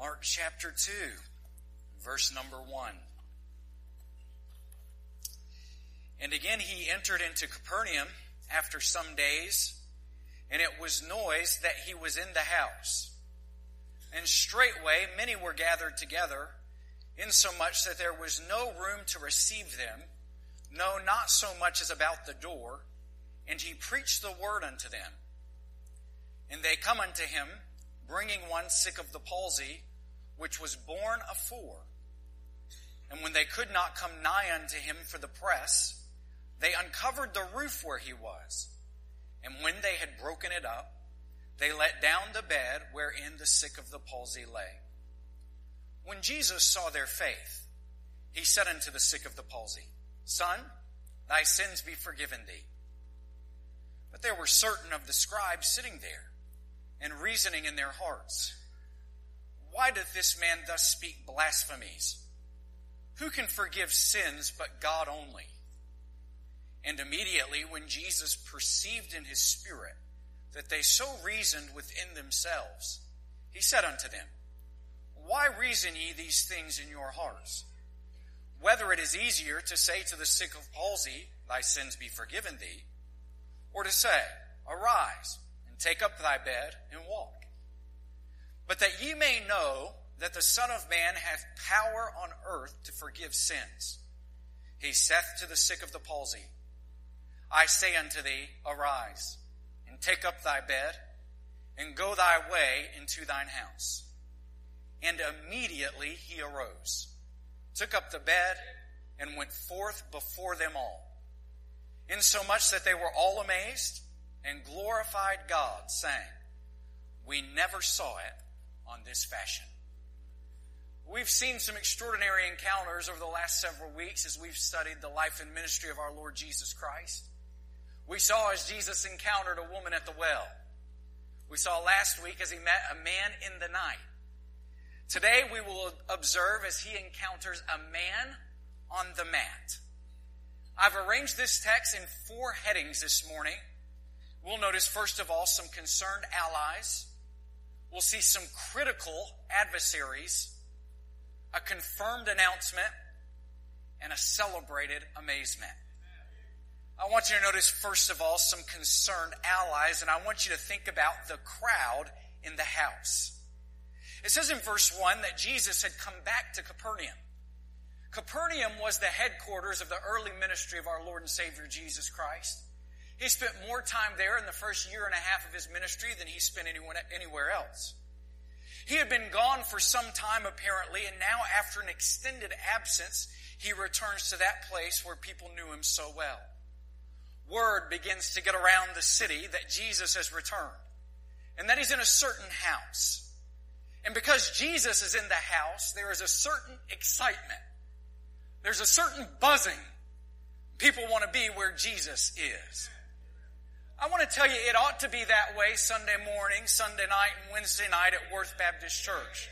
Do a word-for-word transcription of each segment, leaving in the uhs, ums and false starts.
Mark chapter two, verse number one. And again he entered into Capernaum after some days, and it was noised that he was in the house. And straightway many were gathered together, insomuch that there was no room to receive them, no, not so much as about the door. And he preached the word unto them. And they come unto him, bringing one sick of the palsy, which was born afore. And when they could not come nigh unto him for the press, they uncovered the roof where he was. And when they had broken it up, they let down the bed wherein the sick of the palsy lay. When Jesus saw their faith, he said unto the sick of the palsy, Son, thy sins be forgiven thee. But there were certain of the scribes sitting there, and reasoning in their hearts, Why doth this man thus speak blasphemies? Who can forgive sins but God only? And immediately when Jesus perceived in his spirit that they so reasoned within themselves, he said unto them, Why reason ye these things in your hearts? Whether it is easier to say to the sick of palsy, Thy sins be forgiven thee, or to say, Arise, and take up thy bed, and walk. But that ye may know that the Son of Man hath power on earth to forgive sins, he saith to the sick of the palsy, I say unto thee, Arise, and take up thy bed, and go thy way into thine house. And immediately he arose, took up the bed, and went forth before them all, insomuch that they were all amazed, and glorified God, saying, We never saw it on this fashion. We've seen some extraordinary encounters over the last several weeks as we've studied the life and ministry of our Lord Jesus Christ. We saw as Jesus encountered a woman at the well. We saw last week as he met a man in the night. Today we will observe as he encounters a man on the mat. I've arranged this text in four headings this morning. We'll notice, first of all, some concerned allies. We'll see some critical adversaries, a confirmed announcement, and a celebrated amazement. I want you to notice, first of all, some concerned allies, and I want you to think about the crowd in the house. It says in verse one that Jesus had come back to Capernaum. Capernaum was the headquarters of the early ministry of our Lord and Savior Jesus Christ. He spent more time there in the first year and a half of his ministry than he spent anyone, anywhere else. He had been gone for some time apparently, and now after an extended absence, he returns to that place where people knew him so well. Word begins to get around the city that Jesus has returned, and that he's in a certain house. And because Jesus is in the house, there is a certain excitement. There's a certain buzzing. People want to be where Jesus is. I want to tell you, it ought to be that way Sunday morning, Sunday night, and Wednesday night at Worth Baptist Church.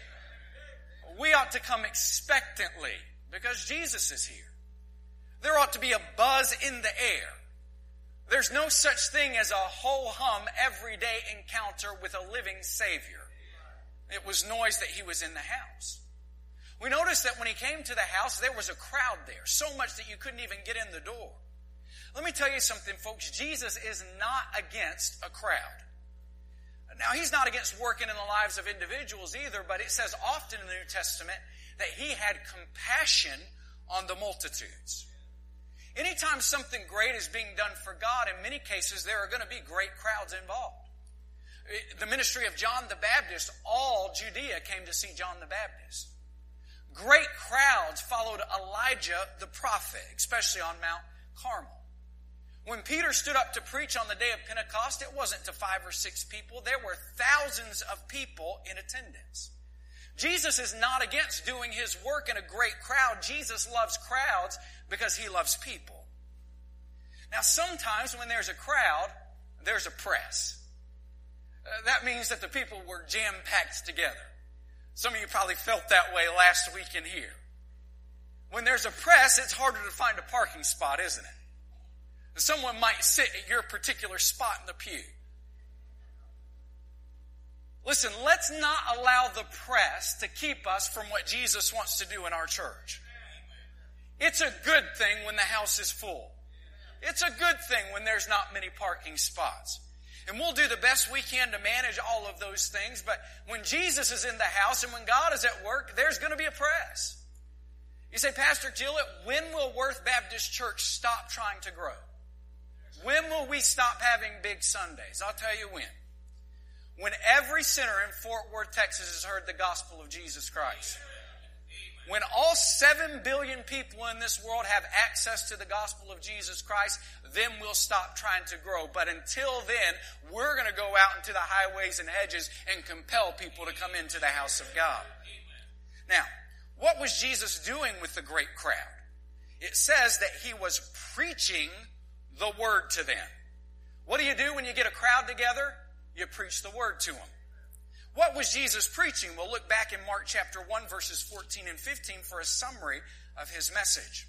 We ought to come expectantly because Jesus is here. There ought to be a buzz in the air. There's no such thing as a ho-hum everyday encounter with a living Savior. It was noise that he was in the house. We noticed that when he came to the house, there was a crowd there, so much that you couldn't even get in the door. Let me tell you something, folks. Jesus is not against a crowd. Now, he's not against working in the lives of individuals either, but it says often in the New Testament that he had compassion on the multitudes. Anytime something great is being done for God, in many cases there are going to be great crowds involved. The ministry of John the Baptist, all Judea came to see John the Baptist. Great crowds followed Elijah the prophet, especially on Mount Carmel. When Peter stood up to preach on the day of Pentecost, it wasn't to five or six people. There were thousands of people in attendance. Jesus is not against doing his work in a great crowd. Jesus loves crowds because he loves people. Now, sometimes when there's a crowd, there's a press. Uh, that means that the people were jam-packed together. Some of you probably felt that way last week in here. When there's a press, it's harder to find a parking spot, isn't it? Someone might sit at your particular spot in the pew. Listen, let's not allow the press to keep us from what Jesus wants to do in our church. It's a good thing when the house is full. It's a good thing when there's not many parking spots. And we'll do the best we can to manage all of those things, but when Jesus is in the house and when God is at work, there's going to be a press. You say, Pastor Gillett, when will Worth Baptist Church stop trying to grow? When will we stop having big Sundays? I'll tell you when. When every sinner in Fort Worth, Texas has heard the gospel of Jesus Christ. When all seven billion people in this world have access to the gospel of Jesus Christ, then we'll stop trying to grow. But until then, we're going to go out into the highways and hedges and compel people to come into the house of God. Now, what was Jesus doing with the great crowd? It says that he was preaching the word to them. What do you do when you get a crowd together? You preach the word to them. What was Jesus preaching? We'll look back in Mark chapter one, verses fourteen and fifteen for a summary of his message.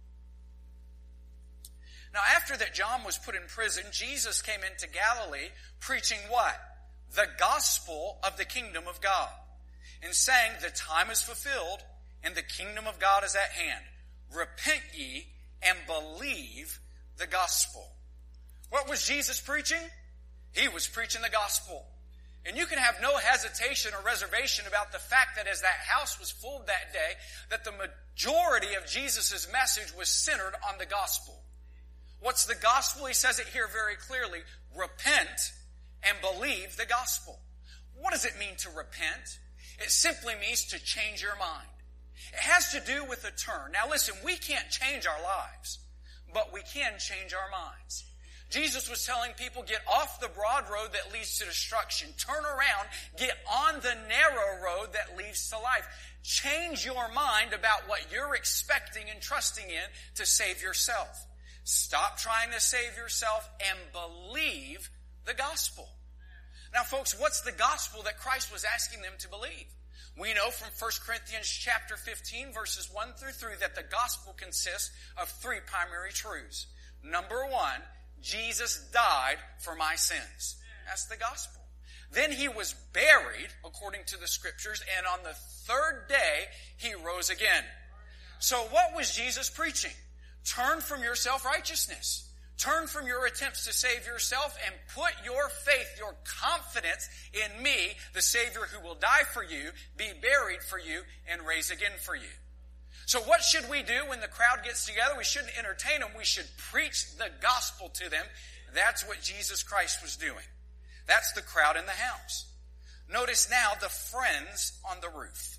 Now, after that John was put in prison, Jesus came into Galilee preaching what? The gospel of the kingdom of God, and saying, the time is fulfilled and the kingdom of God is at hand. Repent ye and believe the gospel. What was Jesus preaching? He was preaching the gospel. And you can have no hesitation or reservation about the fact that as that house was full that day, that the majority of Jesus' message was centered on the gospel. What's the gospel? He says it here very clearly. Repent and believe the gospel. What does it mean to repent? It simply means to change your mind. It has to do with a turn. Now listen, we can't change our lives, but we can change our minds. Jesus was telling people, get off the broad road that leads to destruction. Turn around, get on the narrow road that leads to life. Change your mind about what you're expecting and trusting in to save yourself. Stop trying to save yourself and believe the gospel. Now folks, what's the gospel that Christ was asking them to believe? We know from First Corinthians chapter fifteen, verses one through three, that the gospel consists of three primary truths. Number one, Jesus died for my sins. That's the gospel. Then he was buried, according to the scriptures, and on the third day, he rose again. So what was Jesus preaching? Turn from your self-righteousness. Turn from your attempts to save yourself and put your faith, your confidence in me, the Savior who will die for you, be buried for you, and raise again for you. So what should we do when the crowd gets together? We shouldn't entertain them. We should preach the gospel to them. That's what Jesus Christ was doing. That's the crowd in the house. Notice now the friends on the roof.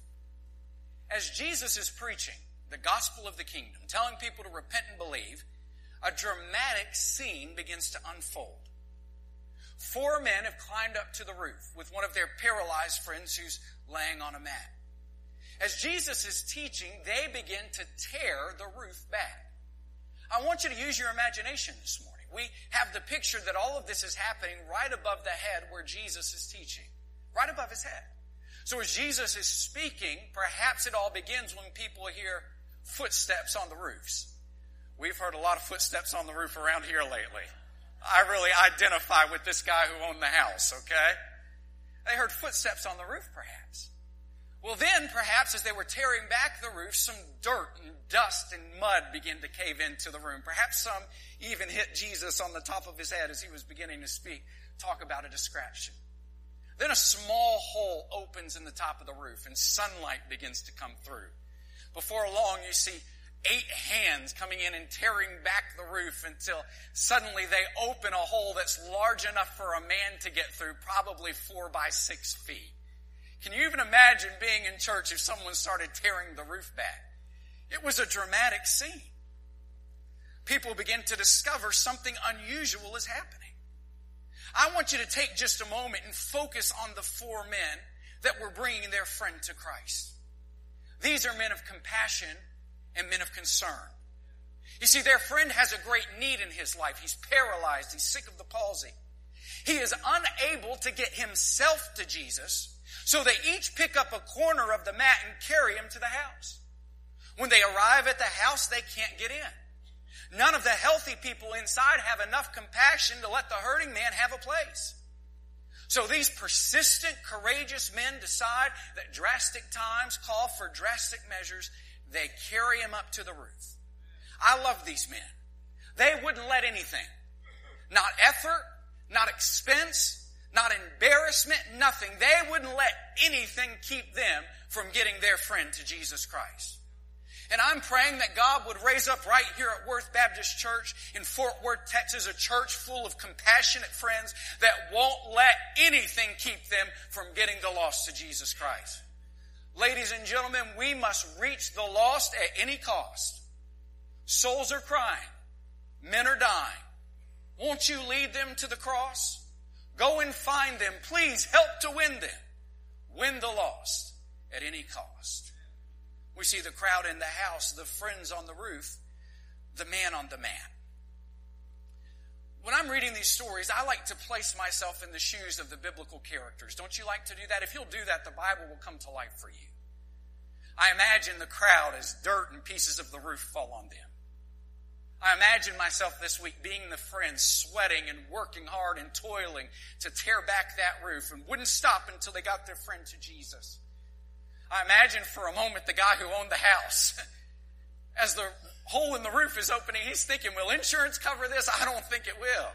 As Jesus is preaching the gospel of the kingdom, telling people to repent and believe, a dramatic scene begins to unfold. Four men have climbed up to the roof with one of their paralyzed friends who's laying on a mat. As Jesus is teaching, they begin to tear the roof back. I want you to use your imagination this morning. We have the picture that all of this is happening right above the head where Jesus is teaching. Right above his head. So as Jesus is speaking, perhaps it all begins when people hear footsteps on the roofs. We've heard a lot of footsteps on the roof around here lately. I really identify with this guy who owned the house, okay? They heard footsteps on the roof, perhaps. Well, then, perhaps, as they were tearing back the roof, some dirt and dust and mud began to cave into the room. Perhaps some even hit Jesus on the top of his head as he was beginning to speak. Talk about a distraction. Then a small hole opens in the top of the roof and sunlight begins to come through. Before long, you see eight hands coming in and tearing back the roof until suddenly they open a hole that's large enough for a man to get through, probably four by six feet. Can you even imagine being in church if someone started tearing the roof back? It was a dramatic scene. People begin to discover something unusual is happening. I want you to take just a moment and focus on the four men that were bringing their friend to Christ. These are men of compassion and men of concern. You see, their friend has a great need in his life. He's paralyzed. He's sick of the palsy. He is unable to get himself to Jesus, so they each pick up a corner of the mat and carry him to the house. When they arrive at the house, they can't get in. None of the healthy people inside have enough compassion to let the hurting man have a place. So these persistent, courageous men decide that drastic times call for drastic measures. They carry him up to the roof. I love these men. They wouldn't let anything, not effort, not expense, not embarrassment, nothing. They wouldn't let anything keep them from getting their friend to Jesus Christ. And I'm praying that God would raise up right here at Worth Baptist Church in Fort Worth, Texas, a church full of compassionate friends that won't let anything keep them from getting the lost to Jesus Christ. Ladies and gentlemen, we must reach the lost at any cost. Souls are crying. Men are dying. Won't you lead them to the cross? Go and find them. Please help to win them. Win the lost at any cost. We see the crowd in the house, the friends on the roof, the man on the mat. When I'm reading these stories, I like to place myself in the shoes of the biblical characters. Don't you like to do that? If you'll do that, the Bible will come to life for you. I imagine the crowd as dirt and pieces of the roof fall on them. I imagine myself this week being the friend, sweating and working hard and toiling to tear back that roof and wouldn't stop until they got their friend to Jesus. I imagine for a moment the guy who owned the house. As the hole in the roof is opening, he's thinking, will insurance cover this? I don't think it will.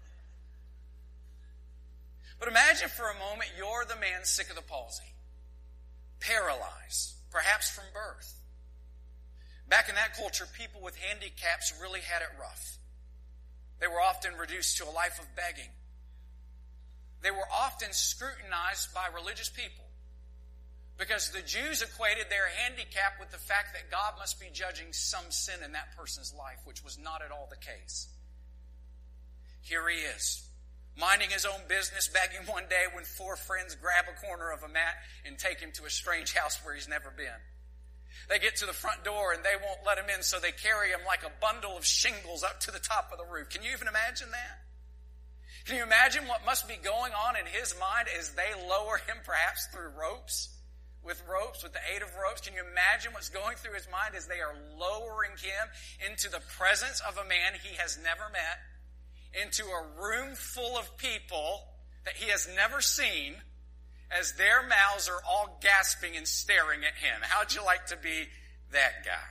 But imagine for a moment you're the man sick of the palsy, paralyzed, perhaps from birth. Back in that culture, people with handicaps really had it rough. They were often reduced to a life of begging. They were often scrutinized by religious people because the Jews equated their handicap with the fact that God must be judging some sin in that person's life, which was not at all the case. Here he is, minding his own business, begging one day when four friends grab a corner of a mat and take him to a strange house where he's never been. They get to the front door and they won't let him in, so they carry him like a bundle of shingles up to the top of the roof. Can you even imagine that? Can you imagine what must be going on in his mind as they lower him perhaps through ropes? With ropes, with the aid of ropes. Can you imagine what's going through his mind as they are lowering him into the presence of a man he has never met, into a room full of people that he has never seen, as their mouths are all gasping and staring at him? How'd you like to be that guy?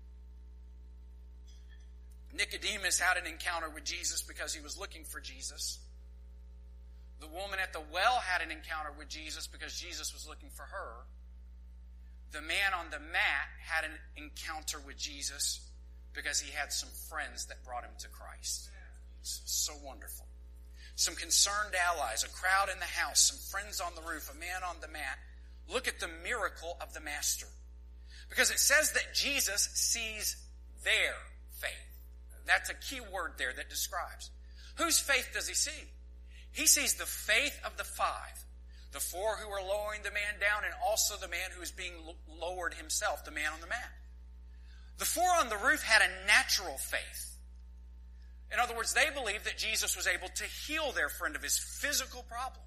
Nicodemus had an encounter with Jesus because he was looking for Jesus. The woman at the well had an encounter with Jesus because Jesus was looking for her. The man on the mat had an encounter with Jesus because he had some friends that brought him to Christ. It's so wonderful. Some concerned allies, a crowd in the house, some friends on the roof, a man on the mat. Look at the miracle of the Master. Because it says that Jesus sees their faith. That's a key word there that describes. Whose faith does he see? He sees the faith of the five. The four who are lowering the man down, and also the man who is being lowered himself, the man on the mat. The four on the roof had a natural faith. In other words, they believed that Jesus was able to heal their friend of his physical problem.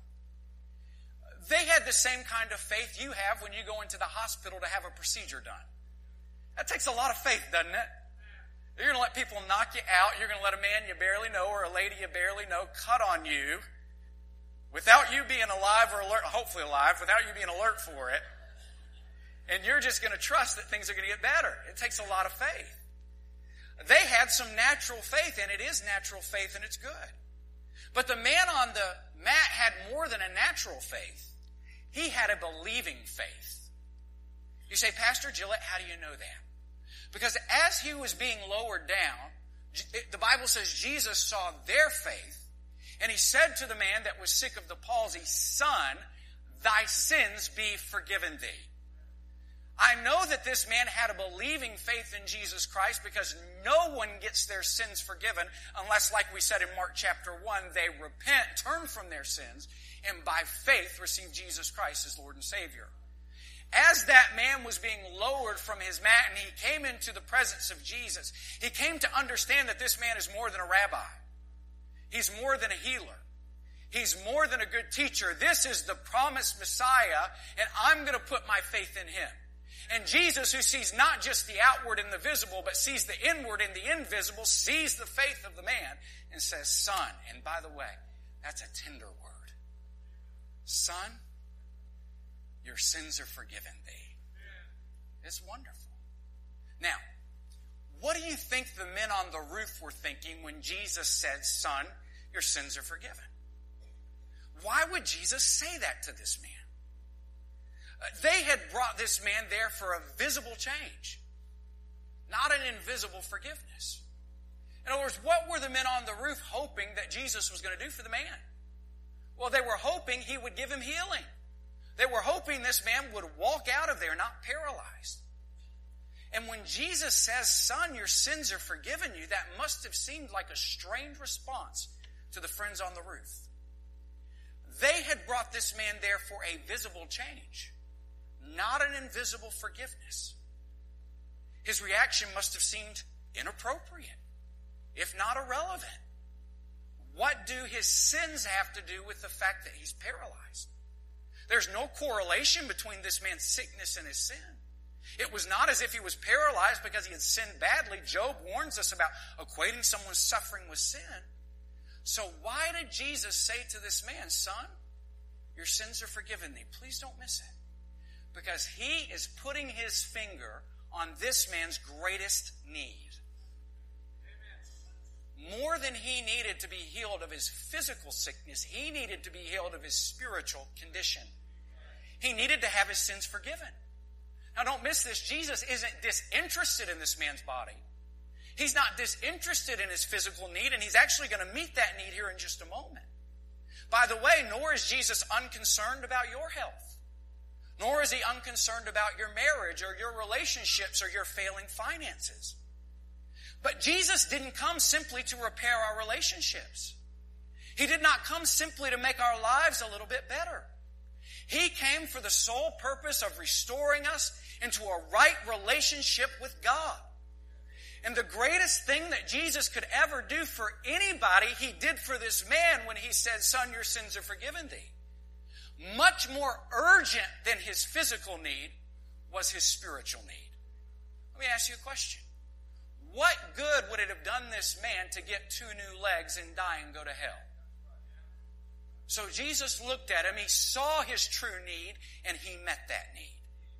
They had the same kind of faith you have when you go into the hospital to have a procedure done. That takes a lot of faith, doesn't it? You're going to let people knock you out. You're going to let a man you barely know or a lady you barely know cut on you without you being alive or alert, hopefully alive, without you being alert for it. And you're just going to trust that things are going to get better. It takes a lot of faith. They had some natural faith, and it is natural faith, and it's good. But the man on the mat had more than a natural faith. He had a believing faith. You say, Pastor Gillette, how do you know that? Because as he was being lowered down, the Bible says Jesus saw their faith, and he said to the man that was sick of the palsy, Son, thy sins be forgiven thee. I know that this man had a believing faith in Jesus Christ because no one gets their sins forgiven unless, like we said in Mark chapter one, they repent, turn from their sins, and by faith receive Jesus Christ as Lord and Savior. As that man was being lowered from his mat and he came into the presence of Jesus, he came to understand that this man is more than a rabbi. He's more than a healer. He's more than a good teacher. This is the promised Messiah, and I'm going to put my faith in him. And Jesus, who sees not just the outward and the visible, but sees the inward and the invisible, sees the faith of the man and says, Son, and by the way, that's a tender word. son, your sins are forgiven thee. It's wonderful. Now, what do you think the men on the roof were thinking when Jesus said, son, your sins are forgiven? Why would Jesus say that to this man? Uh, they had brought this man there for a visible change, not an invisible forgiveness. In other words, what were the men on the roof hoping that Jesus was going to do for the man? Well, they were hoping he would give him healing. They were hoping this man would walk out of there not paralyzed. And when Jesus says, son, your sins are forgiven you, that must have seemed like a strange response to the friends on the roof. They had brought this man there for a visible change, not an invisible forgiveness. His reaction must have seemed inappropriate, if not irrelevant. What do his sins have to do with the fact that he's paralyzed? There's no correlation between this man's sickness and his sin. It was not as if he was paralyzed because he had sinned badly. Job warns us about equating someone's suffering with sin. So why did Jesus say to this man, son, your sins are forgiven thee? Please don't miss it. Because he is putting his finger on this man's greatest need. More than he needed to be healed of his physical sickness, he needed to be healed of his spiritual condition. He needed to have his sins forgiven. Now don't miss this. Jesus isn't disinterested in this man's body. He's not disinterested in his physical need, and he's actually going to meet that need here in just a moment. By the way, nor is Jesus unconcerned about your health. Nor is he unconcerned about your marriage or your relationships or your failing finances. But Jesus didn't come simply to repair our relationships. He did not come simply to make our lives a little bit better. He came for the sole purpose of restoring us into a right relationship with God. And the greatest thing that Jesus could ever do for anybody, he did for this man when he said, son, your sins are forgiven thee. Much more urgent than his physical need was his spiritual need. Let me ask you a question. What good would it have done this man to get two new legs and die and go to hell? So Jesus looked at him, he saw his true need, and he met that need.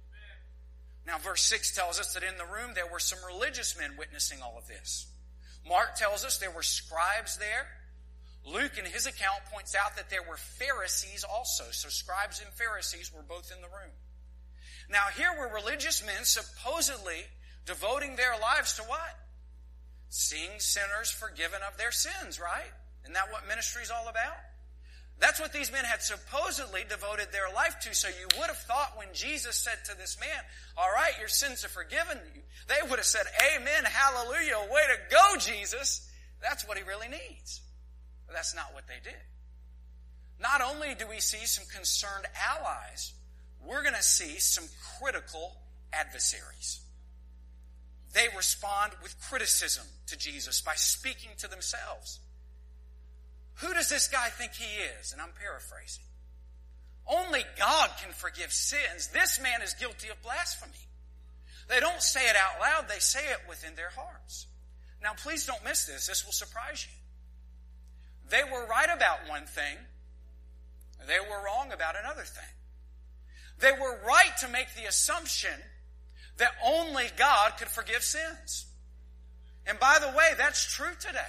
Now verse six tells us that in the room there were some religious men witnessing all of this. Mark tells us there were scribes there. Luke in his account points out that there were Pharisees also. So scribes and Pharisees were both in the room. Now here were religious men supposedly devoting their lives to what? Seeing sinners forgiven of their sins, right? Isn't that what ministry is all about? That's what these men had supposedly devoted their life to. So you would have thought when Jesus said to this man, all right, your sins are forgiven you, they would have said, amen, hallelujah, way to go, Jesus. That's what he really needs. But that's not what they did. Not only do we see some concerned allies, we're going to see some critical adversaries. They respond with criticism to Jesus by speaking to themselves. Who does this guy think he is? And I'm paraphrasing. Only God can forgive sins. This man is guilty of blasphemy. They don't say it out loud. They say it within their hearts. Now, please don't miss this. This will surprise you. They were right about one thing. They were wrong about another thing. They were right to make the assumption that only God could forgive sins. And by the way, that's true today.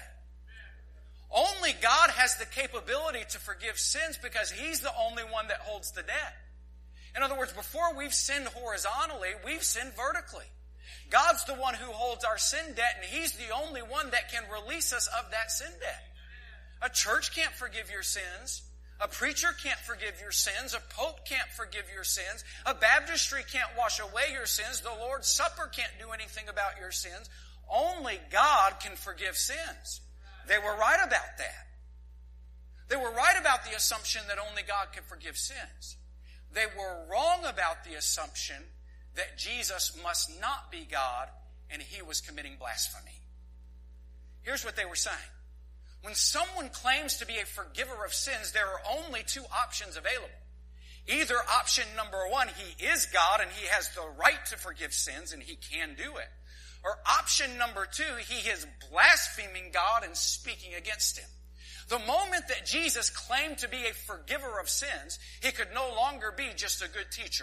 Only God has the capability to forgive sins because he's the only one that holds the debt. In other words, before we've sinned horizontally, we've sinned vertically. God's the one who holds our sin debt, and he's the only one that can release us of that sin debt. A church can't forgive your sins. A preacher can't forgive your sins. A pope can't forgive your sins. A baptistry can't wash away your sins. The Lord's Supper can't do anything about your sins. Only God can forgive sins. They were right about that. They were right about the assumption that only God can forgive sins. They were wrong about the assumption that Jesus must not be God and he was committing blasphemy. Here's what they were saying. When someone claims to be a forgiver of sins, there are only two options available. Either option number one, he is God and he has the right to forgive sins and he can do it. Or option number two, he is blaspheming God and speaking against him. The moment that Jesus claimed to be a forgiver of sins, he could no longer be just a good teacher.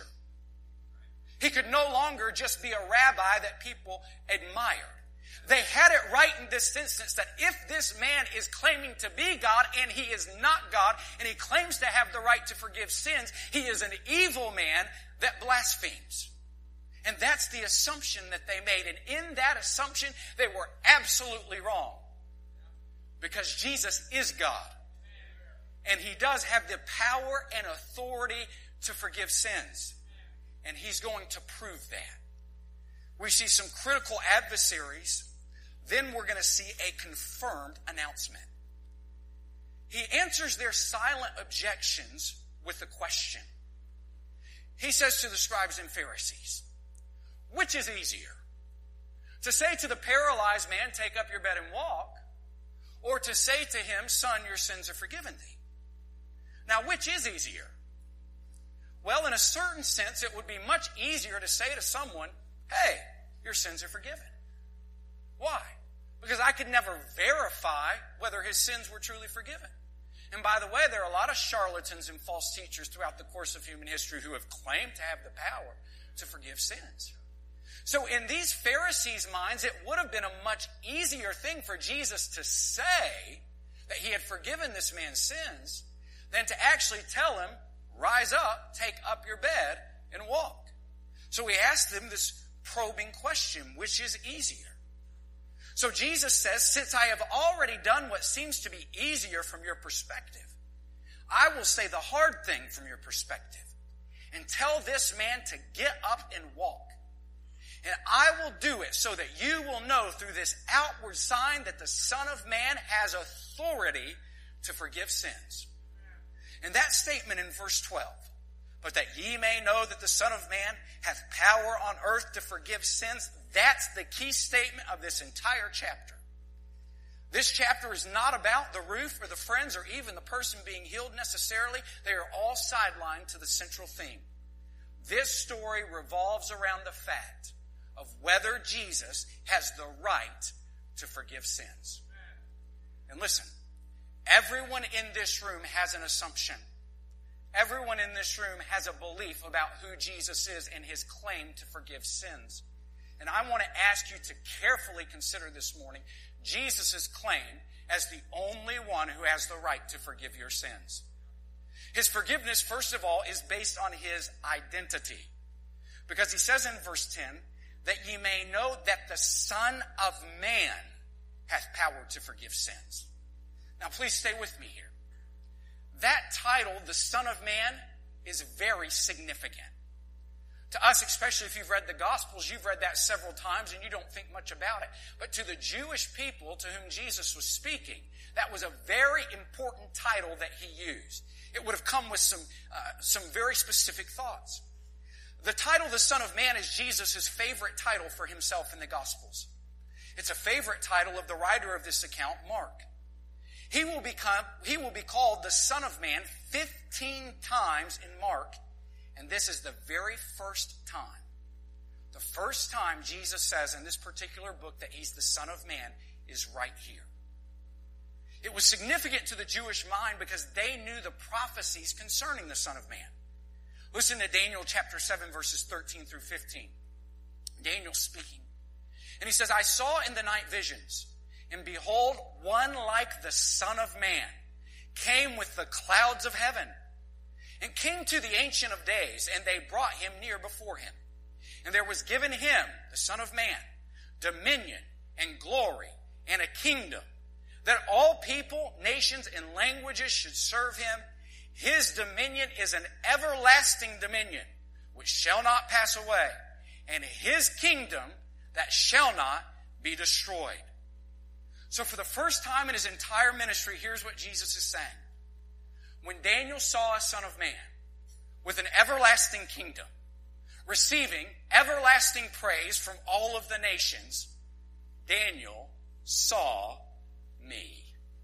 He could no longer just be a rabbi that people admired. They had it right in this instance that if this man is claiming to be God and he is not God, and he claims to have the right to forgive sins, he is an evil man that blasphemes. And that's the assumption that they made. And in that assumption, they were absolutely wrong. Because Jesus is God. And he does have the power and authority to forgive sins. And he's going to prove that. We see some critical adversaries. Then we're going to see a confirmed announcement. He answers their silent objections with a question. He says to the scribes and Pharisees, which is easier? To say to the paralyzed man, take up your bed and walk, or to say to him, son, your sins are forgiven thee? Now, which is easier? Well, in a certain sense, it would be much easier to say to someone, hey, your sins are forgiven. Why? Because I could never verify whether his sins were truly forgiven. And by the way, there are a lot of charlatans and false teachers throughout the course of human history who have claimed to have the power to forgive sins. So in these Pharisees' minds, it would have been a much easier thing for Jesus to say that he had forgiven this man's sins than to actually tell him, rise up, take up your bed, and walk. So he asked them this probing question, which is easier? So Jesus says, since I have already done what seems to be easier from your perspective, I will say the hard thing from your perspective and tell this man to get up and walk. And I will do it so that you will know through this outward sign that the Son of Man has authority to forgive sins. And that statement in verse twelve, but that ye may know that the Son of Man hath power on earth to forgive sins, that's the key statement of this entire chapter. This chapter is not about the roof or the friends or even the person being healed necessarily. They are all sidelined to the central theme. This story revolves around the fact of whether Jesus has the right to forgive sins. And listen, everyone in this room has an assumption. Everyone in this room has a belief about who Jesus is and his claim to forgive sins. And I want to ask you to carefully consider this morning Jesus' claim as the only one who has the right to forgive your sins. His forgiveness, first of all, is based on his identity. Because he says in verse ten, that ye may know that the Son of Man hath power to forgive sins. Now please stay with me here. That title, the Son of Man, is very significant. To us, especially if you've read the Gospels, you've read that several times and you don't think much about it. But to the Jewish people to whom Jesus was speaking, that was a very important title that he used. It would have come with some, uh, some very specific thoughts. The title, the Son of Man, is Jesus' favorite title for himself in the Gospels. It's a favorite title of the writer of this account, Mark. He will become, he will be called the Son of Man fifteen times in Mark, and this is the very first time. The first time Jesus says in this particular book that he's the Son of Man is right here. It was significant to the Jewish mind because they knew the prophecies concerning the Son of Man. Listen to Daniel chapter seven, verses thirteen through fifteen. Daniel speaking. And he says, I saw in the night visions, and behold, one like the Son of Man came with the clouds of heaven, and came to the Ancient of Days, and they brought him near before him. And there was given him, the Son of Man, dominion and glory and a kingdom, that all people, nations, and languages should serve him. His dominion is an everlasting dominion, which shall not pass away, and his kingdom that shall not be destroyed. So for the first time in his entire ministry, here's what Jesus is saying. When Daniel saw a Son of Man with an everlasting kingdom, receiving everlasting praise from all of the nations, Daniel saw me.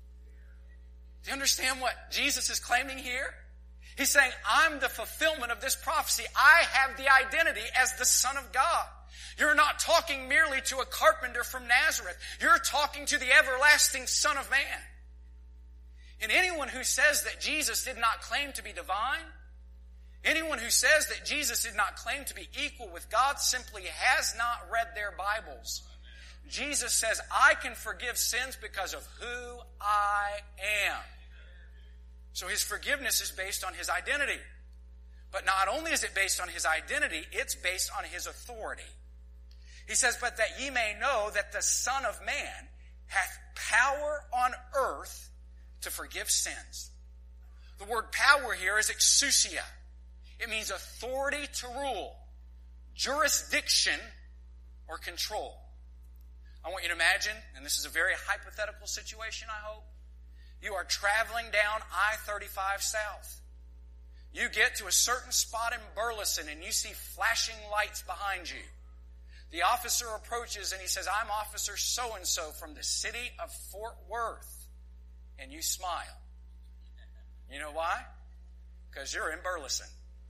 Do you understand what Jesus is claiming here? He's saying, I'm the fulfillment of this prophecy. I have the identity as the Son of God. You're not talking merely to a carpenter from Nazareth. You're talking to the everlasting Son of Man. And anyone who says that Jesus did not claim to be divine, anyone who says that Jesus did not claim to be equal with God simply has not read their Bibles. Jesus says, I can forgive sins because of who I am. So his forgiveness is based on his identity. But not only is it based on his identity, it's based on his authority. He says, but that ye may know that the Son of Man hath power on earth to forgive sins. The word power here is exousia. It means authority to rule, jurisdiction, or control. I want you to imagine, and this is a very hypothetical situation, I hope. You are traveling down I thirty-five south. You get to a certain spot in Burleson and you see flashing lights behind you. The officer approaches and he says, I'm Officer so-and-so from the city of Fort Worth. And you smile. You know why? Because you're in Burleson.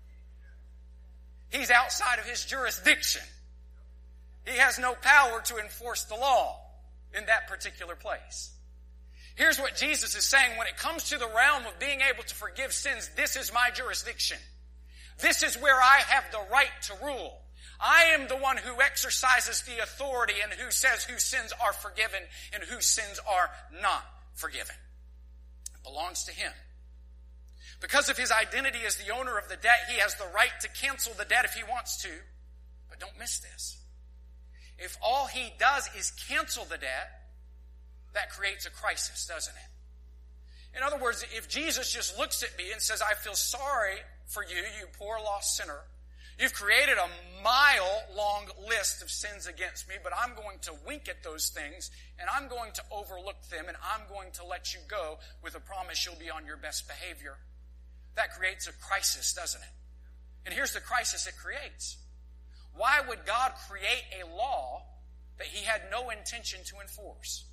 He's outside of his jurisdiction. He has no power to enforce the law in that particular place. Here's what Jesus is saying. When it comes to the realm of being able to forgive sins, this is my jurisdiction. This is where I have the right to rule. I am the one who exercises the authority and who says whose sins are forgiven and whose sins are not forgiven. It belongs to him. Because of his identity as the owner of the debt, he has the right to cancel the debt if he wants to. But don't miss this. If all he does is cancel the debt, that creates a crisis, doesn't it? In other words, if Jesus just looks at me and says, I feel sorry for you, you poor lost sinner. You've created a mile-long list of sins against me, but I'm going to wink at those things, and I'm going to overlook them, and I'm going to let you go with a promise you'll be on your best behavior. That creates a crisis, doesn't it? And here's the crisis it creates. Why would God create a law that he had no intention to enforce?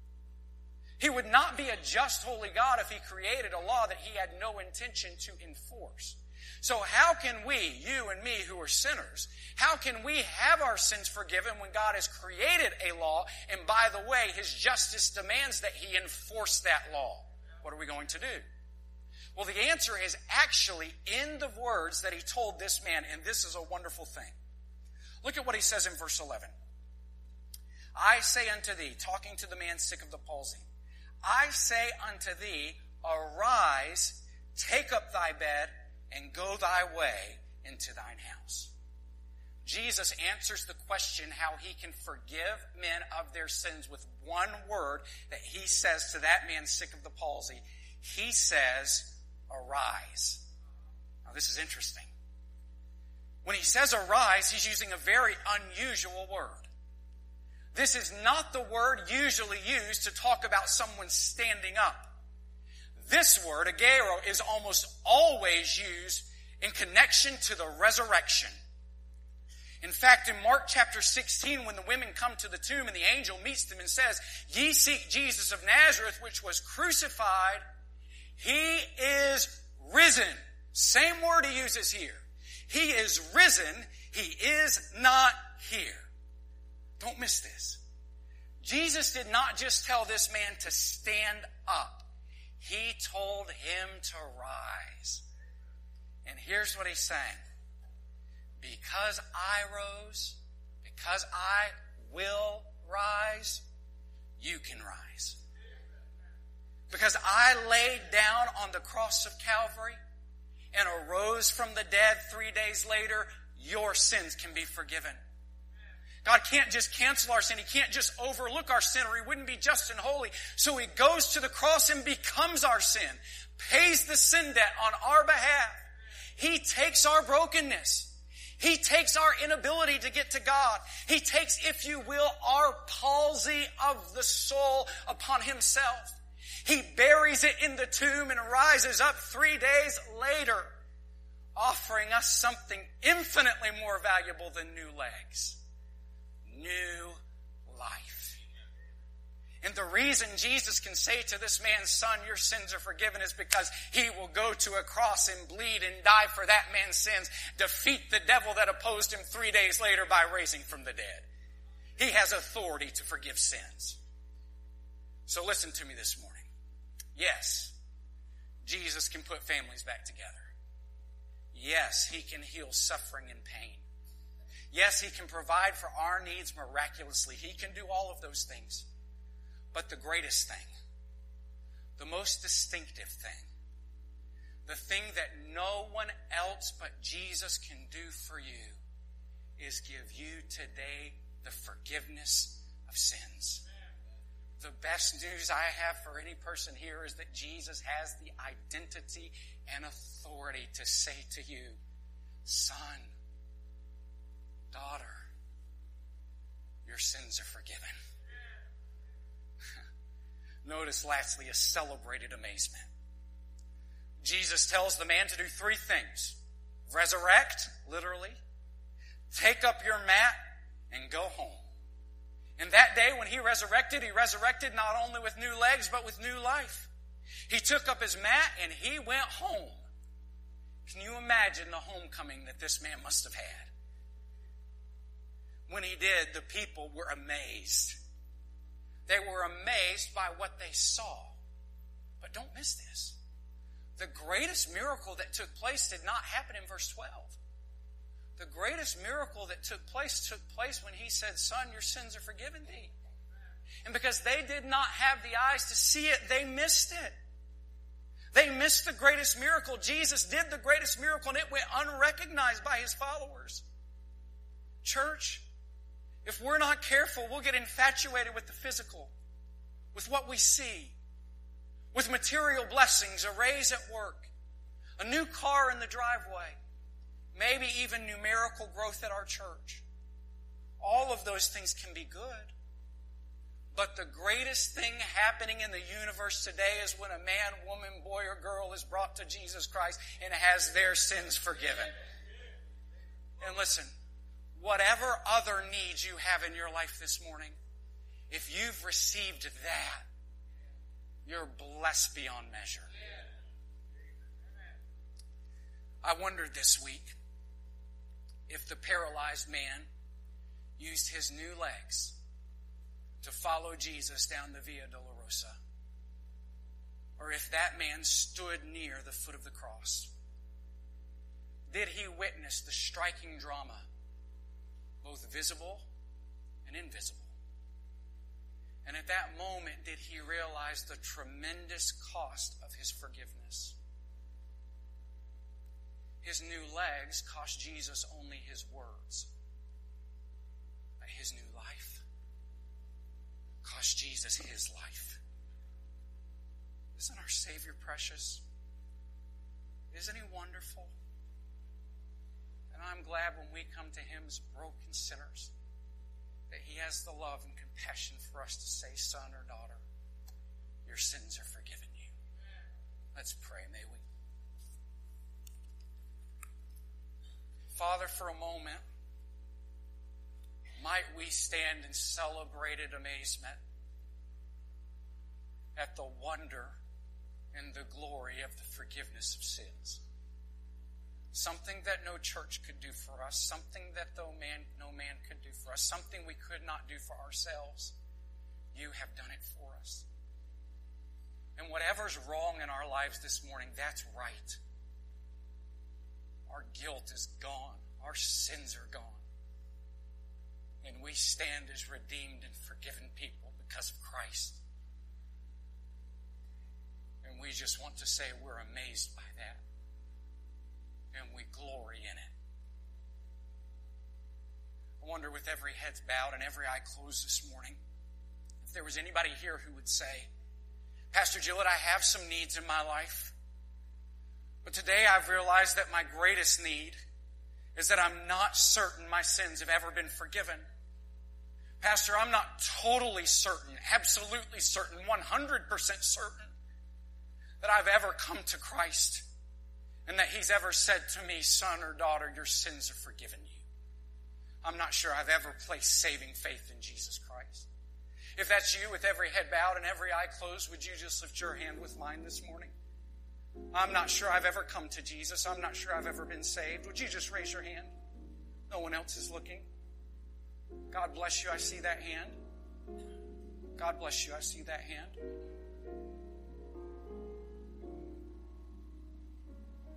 He would not be a just, holy God if he created a law that he had no intention to enforce. So how can we, you and me who are sinners, how can we have our sins forgiven when God has created a law and by the way, his justice demands that he enforce that law? What are we going to do? Well, the answer is actually in the words that he told this man, and this is a wonderful thing. Look at what he says in verse eleven. I say unto thee, talking to the man sick of the palsy, I say unto thee, arise, take up thy bed, and go thy way into thine house. Jesus answers the question how he can forgive men of their sins with one word that he says to that man sick of the palsy. He says, arise. Now this is interesting. When he says arise, he's using a very unusual word. This is not the word usually used to talk about someone standing up. This word, agero, is almost always used in connection to the resurrection. In fact, in Mark chapter sixteen, when the women come to the tomb and the angel meets them and says, ye seek Jesus of Nazareth, which was crucified, he is risen. Same word he uses here. He is risen. He is not here. Don't miss this. Jesus did not just tell this man to stand up. He told him to rise. And here's what he's saying. Because I rose, because I will rise, you can rise. Because I laid down on the cross of Calvary and arose from the dead three days later, your sins can be forgiven. God can't just cancel our sin. He can't just overlook our sin or he wouldn't be just and holy. So he goes to the cross and becomes our sin, pays the sin debt on our behalf. He takes our brokenness. He takes our inability to get to God. He takes, if you will, our palsy of the soul upon himself. He buries it in the tomb and rises up three days later, offering us something infinitely more valuable than new legs. New life. And the reason Jesus can say to this man's son, your sins are forgiven, is because he will go to a cross and bleed and die for that man's sins, defeat the devil that opposed him three days later by raising from the dead. He has authority to forgive sins. So listen to me this morning. Yes, Jesus can put families back together. Yes, he can heal suffering and pain. Yes, he can provide for our needs miraculously. He can do all of those things. But the greatest thing, the most distinctive thing, the thing that no one else but Jesus can do for you is give you today the forgiveness of sins. The best news I have for any person here is that Jesus has the identity and authority to say to you, son, daughter, your sins are forgiven. Notice lastly, a celebrated amazement. Jesus tells the man to do three things. Resurrect, literally. Take up your mat and go home. And that day when he resurrected, he resurrected not only with new legs, but with new life. He took up his mat and he went home. Can you imagine the homecoming that this man must have had? When he did, the people were amazed. They were amazed by what they saw. But don't miss this. The greatest miracle that took place did not happen in verse twelve. The greatest miracle that took place took place when he said, son, your sins are forgiven thee. And because they did not have the eyes to see it, they missed it. They missed the greatest miracle. Jesus did the greatest miracle and it went unrecognized by his followers. Church, if we're not careful, we'll get infatuated with the physical, with what we see, with material blessings, a raise at work, a new car in the driveway, maybe even numerical growth at our church. All of those things can be good. But the greatest thing happening in the universe today is when a man, woman, boy, or girl is brought to Jesus Christ and has their sins forgiven. And listen, whatever other needs you have in your life this morning, if you've received that, you're blessed beyond measure. I wondered this week if the paralyzed man used his new legs to follow Jesus down the Via Dolorosa, or if that man stood near the foot of the cross. Did he witness the striking drama, both visible and invisible? And at that moment, did he realize the tremendous cost of his forgiveness? His new legs cost Jesus only his words. But his new life cost Jesus his life. Isn't our Savior precious? Isn't he wonderful? And I'm glad when we come to him as broken sinners that he has the love and compassion for us to say, son or daughter, your sins are forgiven you. Let's pray, may we. Father, for a moment, might we stand in celebrated amazement at the wonder and the glory of the forgiveness of sins. Something that no church could do for us, something that no man, no man could do for us, something we could not do for ourselves. You have done it for us. And whatever's wrong in our lives this morning, that's right. Our guilt is gone. Our sins are gone. And we stand as redeemed and forgiven people because of Christ. And we just want to say we're amazed by that. And we glory in it. I wonder, with every head bowed and every eye closed this morning, if there was anybody here who would say, Pastor Gillett, I have some needs in my life. But today I've realized that my greatest need is that I'm not certain my sins have ever been forgiven. Pastor, I'm not totally certain, absolutely certain, one hundred percent certain that I've ever come to Christ and that he's ever said to me, son or daughter, your sins are forgiven you. I'm not sure I've ever placed saving faith in Jesus Christ. If that's you, with every head bowed and every eye closed, would you just lift your hand with mine this morning? I'm not sure I've ever come to Jesus. I'm not sure I've ever been saved. Would you just raise your hand? No one else is looking. God bless you. I see that hand. God bless you. I see that hand.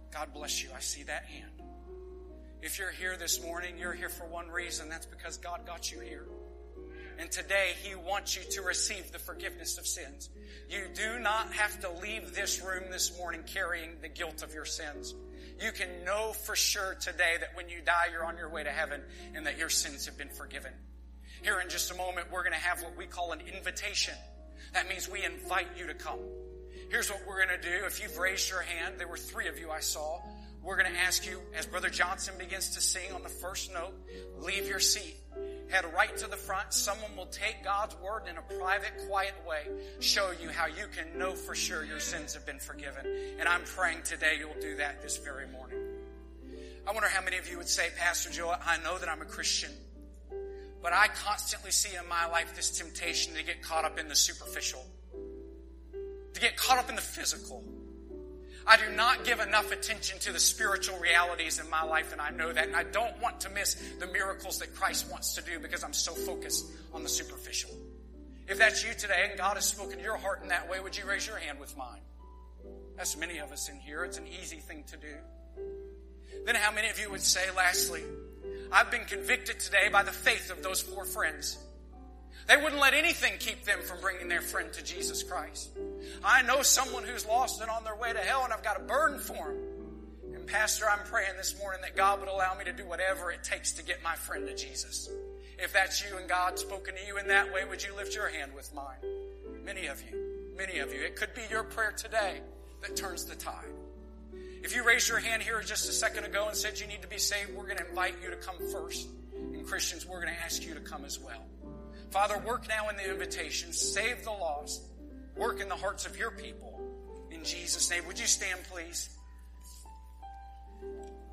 God bless you. I see that hand. If you're here this morning, you're here for one reason. That's because God got you here. And today, He wants you to receive the forgiveness of sins. You do not have to leave this room this morning carrying the guilt of your sins. You can know for sure today that when you die, you're on your way to heaven and that your sins have been forgiven. Here in just a moment, we're going to have what we call an invitation. That means we invite you to come. Here's what we're going to do. If you've raised your hand, there were three of you I saw. We're going to ask you, as Brother Johnson begins to sing on the first note, leave your seat. Head right to the front. Someone will take God's word in a private, quiet way, show you how you can know for sure your sins have been forgiven. And I'm praying today you'll do that this very morning. I wonder how many of you would say, Pastor Joe, I know that I'm a Christian, but I constantly see in my life this temptation to get caught up in the superficial, to get caught up in the physical. I do not give enough attention to the spiritual realities in my life, and I know that. And I don't want to miss the miracles that Christ wants to do because I'm so focused on the superficial. If that's you today and God has spoken to your heart in that way, would you raise your hand with mine? That's many of us in here. It's an easy thing to do. Then how many of you would say, lastly, I've been convicted today by the faith of those four friends. They wouldn't let anything keep them from bringing their friend to Jesus Christ. I know someone who's lost and on their way to hell, and I've got a burden for them. And Pastor, I'm praying this morning that God would allow me to do whatever it takes to get my friend to Jesus. If that's you and God's spoken to you in that way, would you lift your hand with mine? Many of you, many of you. It could be your prayer today that turns the tide. If you raised your hand here just a second ago and said you need to be saved, we're going to invite you to come first. And Christians, we're going to ask you to come as well. Father, work now in the invitation. Save the lost. Work in the hearts of your people. In Jesus' name, would you stand, please?